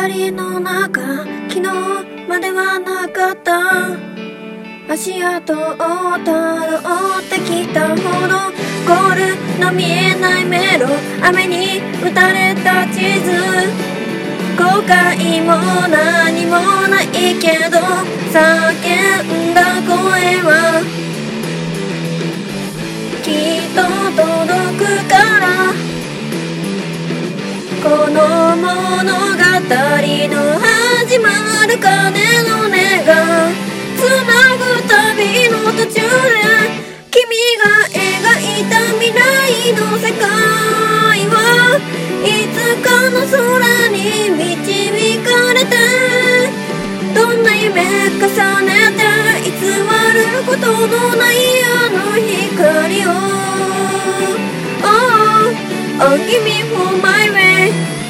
りの中、昨日まではなかった足跡をたどってきたほど、ゴールの見えない迷路、雨に打たれた地図、後悔も何もないけど叫んだ声はきっと届くから、この物語の始まる鐘の音がつなぐ旅の途中で、君が描いた未来の世界はいつかの空に導かれて、どんな夢重ねて偽ることのないあの光を Oh, give me for my way